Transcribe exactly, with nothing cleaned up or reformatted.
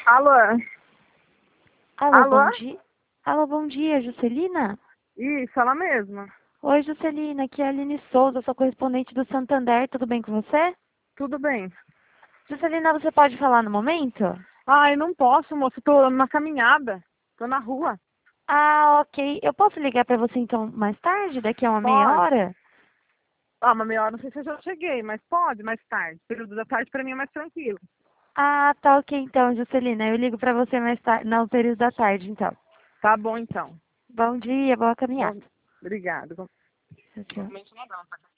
Alô? Alô, Alô? bom dia. Alô, bom dia, Juscelina? Isso, ela mesma. Oi, Juscelina, aqui é a Aline Souza, sou correspondente do Santander, tudo bem com você? Tudo bem. Juscelina, você pode falar no momento? Ai, não posso, moço. Tô numa caminhada. Tô na rua. Ah, ok. Eu posso ligar pra você então mais tarde, daqui a uma meia Pode. hora? Ah, uma meia hora, não sei se eu já cheguei, mas pode mais tarde. Período da tarde pra mim é mais tranquilo. Ah, tá ok então, Juscelina. Eu ligo pra você mais tarde, no período da tarde, então. Tá bom, então. Bom dia, boa caminhada. Bom, obrigado. Tchau, tchau.